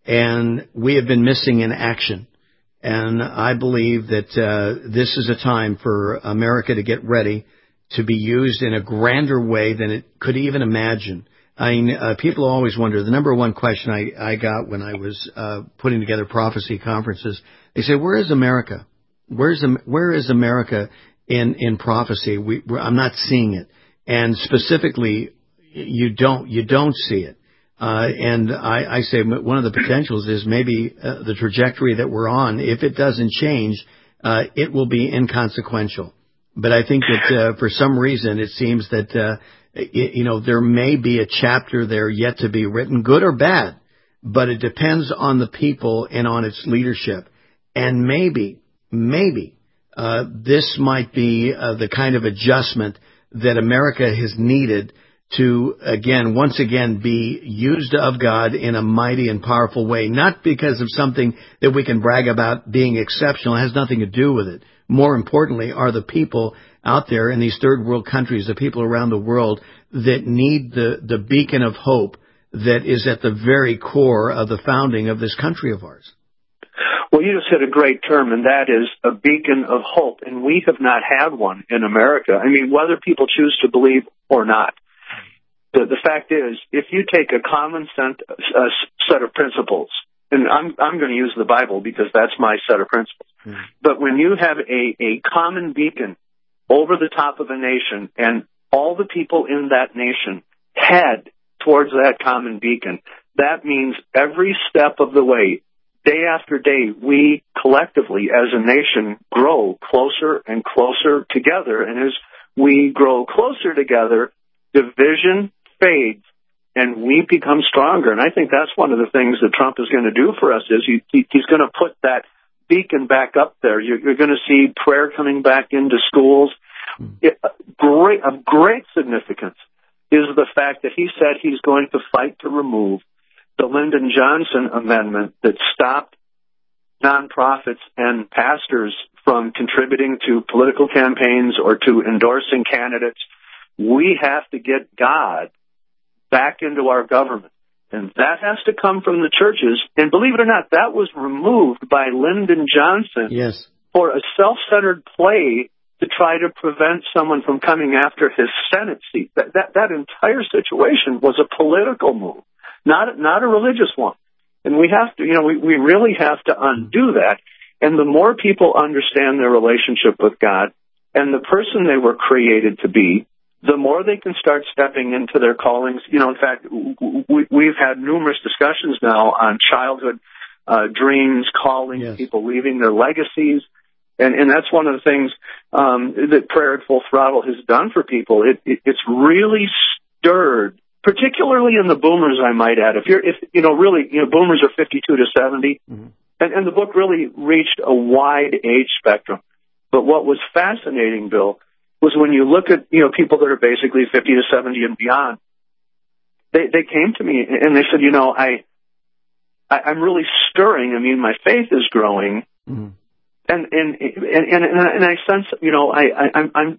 and we have been missing in action. And I believe that uh, this is a time for America to get ready to be used in a grander way than it could even imagine. I mean, uh, people always wonder, the number one question I, I got when I was uh, putting together prophecy conferences, they say, where is America? Where's where is America in in prophecy? We, I'm not seeing it, and specifically, you don't you don't see it. Uh, and I, I say one of the potentials is maybe uh, the trajectory that we're on. If it doesn't change, uh, it will be inconsequential. But I think that uh, for some reason it seems that uh, it, you know there may be a chapter there yet to be written, good or bad. But it depends on the people and on its leadership, and maybe. Maybe uh, this might be uh, the kind of adjustment that America has needed to, again, once again, be used of God in a mighty and powerful way, not because of something that we can brag about being exceptional. It has nothing to do with it. More importantly, are the people out there in these third world countries, the people around the world that need the, the beacon of hope that is at the very core of the founding of this country of ours. Well, you just hit a great term, and that is a beacon of hope. And we have not had one in America. I mean, whether people choose to believe or not. The, the fact is, if you take a common sense, uh, set of principles, and I'm, I'm going to use the Bible because that's my set of principles. Mm. But when you have a, a common beacon over the top of a nation, and all the people in that nation head towards that common beacon, that means every step of the way, day after day, we collectively as a nation grow closer and closer together. And as we grow closer together, division fades and we become stronger. And I think that's one of the things that Trump is going to do for us is he, he, he's going to put that beacon back up there. You're, you're going to see prayer coming back into schools. It, great, of great significance is the fact that he said he's going to fight to remove the Lyndon Johnson amendment that stopped nonprofits and pastors from contributing to political campaigns or to endorsing candidates. We have to get God back into our government. And that has to come from the churches. And believe it or not, that was removed by Lyndon Johnson yes. for a self-centered play to try to prevent someone from coming after his Senate seat. That, that, that entire situation was a political move, not, not a religious one. And we have to, you know, we, we really have to undo that. And the more people understand their relationship with God and the person they were created to be, the more they can start stepping into their callings. You know, in fact, we, we've had numerous discussions now on childhood uh, dreams, callings, yes. people leaving their legacies. And, and that's one of the things um, that Prayer at Full Throttle has done for people. It, it, it's really stirred, particularly in the boomers, I might add. If you're, if you know, really, you know, boomers are fifty-two to seventy, mm-hmm. and, and the book really reached a wide age spectrum. But what was fascinating, Bill, was when you look at, you know, people that are basically fifty to seventy and beyond, they they came to me and they said, you know, I, I I'm really stirring. I mean, my faith is growing, mm-hmm. and, and and and and I sense, you know, I, I I'm I'm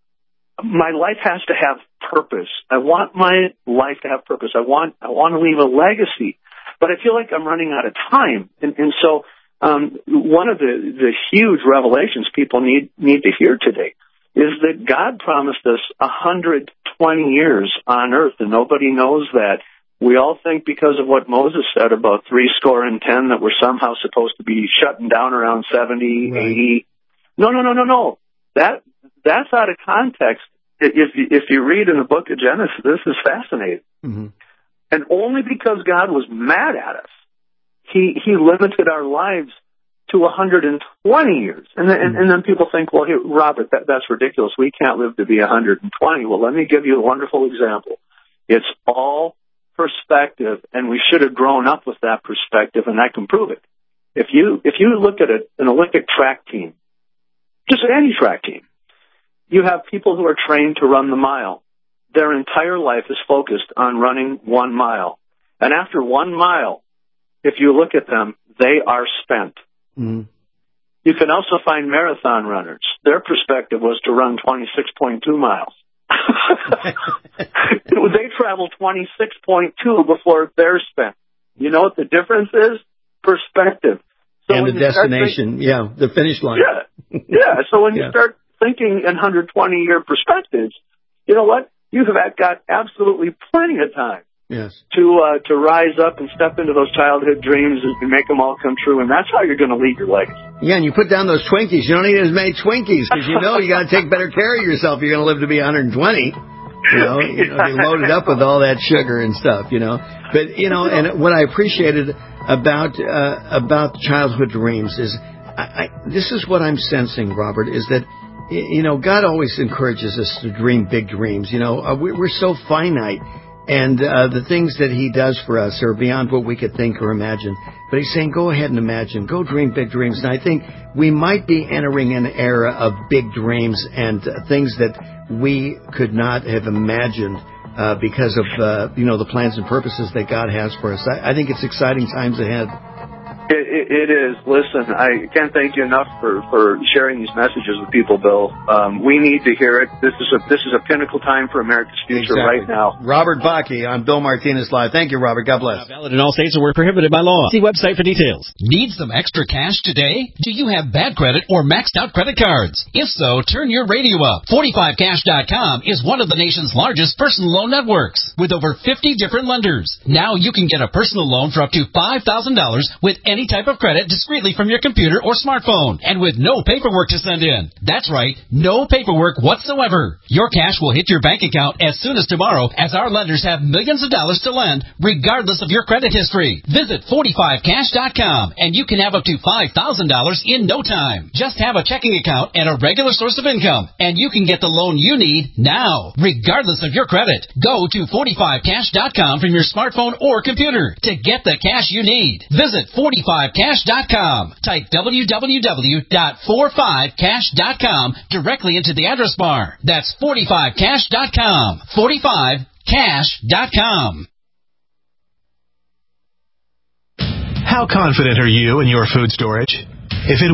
my life has to have purpose. I want my life to have purpose. I want I want to leave a legacy, but I feel like I'm running out of time, and and so um, one of the the huge revelations people need need to hear today is that God promised us one hundred twenty years on earth, and nobody knows that. We all think because of what Moses said about three score and ten that we're somehow supposed to be shutting down around seventy, right. eighty. No, no, no, no, no. That that's out of context. If you, if you read in the book of Genesis, this is fascinating. Mm-hmm. And only because God was mad at us, he he limited our lives to one hundred twenty years. And then, and, and then people think, well, here, Robert, that, that's ridiculous. We can't live to be one hundred twenty. Well, let me give you a wonderful example. It's all perspective, and we should have grown up with that perspective, and I can prove it. If you if you look at a, an Olympic track team, just any track team, you have people who are trained to run the mile. Their entire life is focused on running one mile. And after one mile, if you look at them, they are spent. Mm-hmm. You can also find marathon runners. Their perspective was to run twenty-six point two miles. They travel twenty-six point two before they're spent. You know what the difference is? Perspective. So and the destination, thinking, yeah, the finish line. Yeah, yeah. So when yeah. you start thinking in one hundred twenty year perspectives, you know what? You have got absolutely plenty of time. Yes. To uh, to rise up and step into those childhood dreams and make them all come true, and that's how you're going to lead your legacy. Yeah, and you put down those Twinkies. You don't need as many Twinkies because you know you got to take better care of yourself. You're going to live to be one hundred twenty. You know, you know, they loaded up with all that sugar and stuff. You know, but you know, and what I appreciated about uh, about childhood dreams is, I, I, this is what I'm sensing, Robert, is that. You know, God always encourages us to dream big dreams. You know, uh, we're so finite, and uh, the things that He does for us are beyond what we could think or imagine. But He's saying, go ahead and imagine. Go dream big dreams. And I think we might be entering an era of big dreams and uh, things that we could not have imagined uh, because of, uh, you know, the plans and purposes that God has for us. I, I think it's exciting times ahead. It, it, it is. Listen, I can't thank you enough for, for sharing these messages with people, Bill. Um, we need to hear it. This is a this is a pinnacle time for America's future exactly. right now. Robert Bakke on Bill Martinez Live. Thank you, Robert. God bless. Valid in all states and were prohibited by law. See website for details. Need some extra cash today? Do you have bad credit or maxed out credit cards? If so, turn your radio up. forty-five cash dot com is one of the nation's largest personal loan networks with over fifty different lenders. Now you can get a personal loan for up to five thousand dollars with any type of credit discreetly from your computer or smartphone and with no paperwork to send in. That's right, no paperwork whatsoever. Your cash will hit your bank account as soon as tomorrow, as our lenders have millions of dollars to lend regardless of your credit history. Visit forty-five cash dot com and you can have up to five thousand dollars in no time. Just have a checking account and a regular source of income and you can get the loan you need now, regardless of your credit. Go to forty-five cash dot com from your smartphone or computer to get the cash you need. Visit forty-five cash dot com. Type w w w dot forty-five cash dot com directly into the address bar. That's forty-five cash dot com. forty-five cash dot com. How confident are you in your food storage? If it